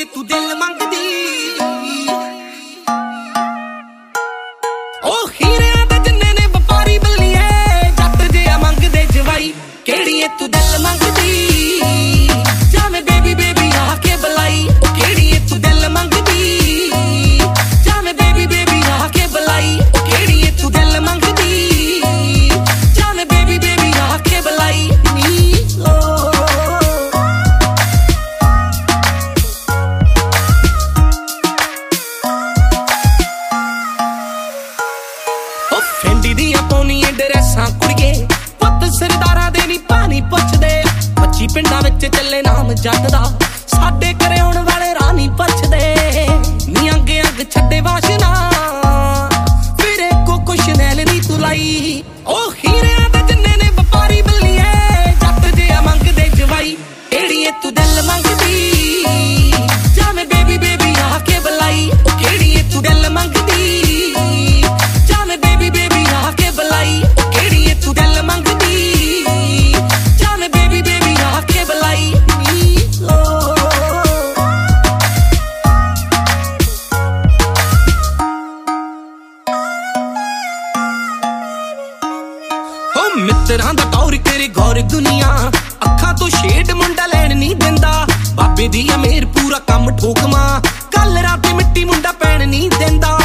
ਕਿਹੜੀ ਤੂੰ ਦਿਲ ਮੰਗਦੀ ਉਹ ਹੀਰਿਆਂ ਦੇ ਜਿੰਨੇ ਨੇ ਵਪਾਰੀ ਬੱਲੀਏ ਜੱਟ ਜਿਹਾ ਮੰਗਦੇ ਜਵਾਈ ਕਿਹੜੀ ਤੂੰ ਦਿਲ ਮੰਗਦੀ ਜਾਵੇਂ ਬੇਬੀ ਬੇਬੀ ਆ ਕੇ ਬੁਲਾਈ ਉਹ ਕਿਹੜੀ ਤੂੰ ਦਿਲ ਮੰਗਦੀ ਜਾਵੇਂ ਬੇਬੀ ਬੇਬੀ ਆ ਕੇ ਬੁਲਾਈ ਉਹ ਕਿਹੜੀ ਤੂੰ ਦਿਲ ਮੰਗਦੀ ਜਾਵੇਂ ਬੇਬੀ ਬੇਬੀ ਆ ਕੇ ਬੁਲਾਈ ਫੈਂਡੀ ਦੀਆਂ ਪਾਉਣੀਆਂ ਡਰੈਸਾਂ ਕੁੜੀਏ ਪੁੱਤ ਸਰਦਾਰਾਂ ਦੇ ਨੀ ਪਾਣੀ ਪੁੱਛਦੇ 25 ਪਿੰਡਾਂ ਵਿੱਚ ਚੱਲੇ ਨਾਮ ਜੱਟ ਦਾ ਸਾਡੇ ਘਰੇ ਆਉਣ ਵਾਲੇ ਰਾਹ ਨੀ ਪੁੱਛਦੇ ਨੀ ਅੰਗ ਅੰਗ ਛੱਡੇ ਵਾਸ਼ਨਾ ਵੀਰੇ ਕੋ ਕੁਛ ਨੈਲ ਨੀ ਤੂੰ ਲਾਈ ਉਹ ਹੀਰਿਆਂ ਦੇ ਜਿੰਨੇ ਨੇ ਵਪਾਰੀ ਬੱਲੀਏ ਜੱਟ ਜਿਹਾ ਮੰਗਦੇ ਜਵਾਈ ਕਿਹੜੀ ਤੂੰ ਦਿਲ ਮੰਗਦੀ ਜਾਵੇਂ ਬੇਬੀ ਬੇਬੀ ਆ ਕੇ ਬੁਲਾਈ ਉਹ ਕਿਹੜੀ ਤੂੰ ਦਿਲ ਮੰਗਦੀ ਜਾਵੇਂ ਬੇਬੀ ਬੇਬੀ ਆ ਕੇ ਬੁਲਾਈ ਉਹ ਕਿਹੜੀ ਤੂੰ ਦਿਲ ਮੰਗਦੀ ਜਾਵੇਂ ਬੇਬੀ ਬੇਬੀ ਆ ਕੇ ਬੁਲਾਈ ਹੋ ਮਿੱਤਰਾਂ ਦਾ ਟੌਰ ਤੇਰੇ ਗੌਰ ਦੁਨੀਆ ਅੱਖਾਂ ਤੋਂ ਸ਼ੇਡ ਮੁੰਡਾ ਲੈਣ ਨਹੀਂ ਦਿੰਦਾ ਬਾਬੇ ਦੀ ਅਮੀਰ ਪੂਰਾ ਕੰਮ ਠੋਕਮਾ ਕੱਲ ਰਾਤ ਮਿੱਟੀ ਮੁੰਡਾ ਪੈਣ ਨਹੀਂ ਦਿੰਦਾ